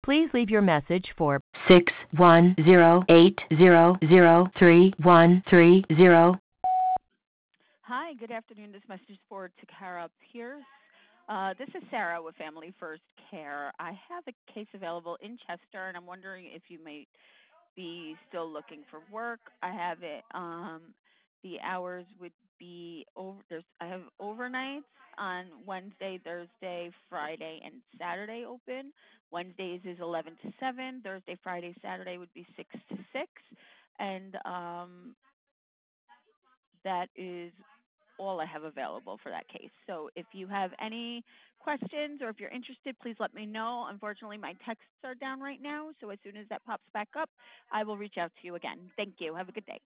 Please leave your message for 61080031330. Hi, good afternoon. This message is for Takara Pierce. This is Sarah with Family First Care. I have a case available in Chester, and I'm wondering if you might be still looking for work. I have it. The hours would be over. I have overnights on Wednesday, Thursday, Friday, and Saturday open. Wednesdays is 11 to 7. Thursday, Friday, Saturday would be 6 to 6, and that is all I have available for that case. So if you have any questions or if you're interested, please let me know. Unfortunately, my texts are down right now, so as soon as that pops back up, I will reach out to you again. Thank you. Have a good day.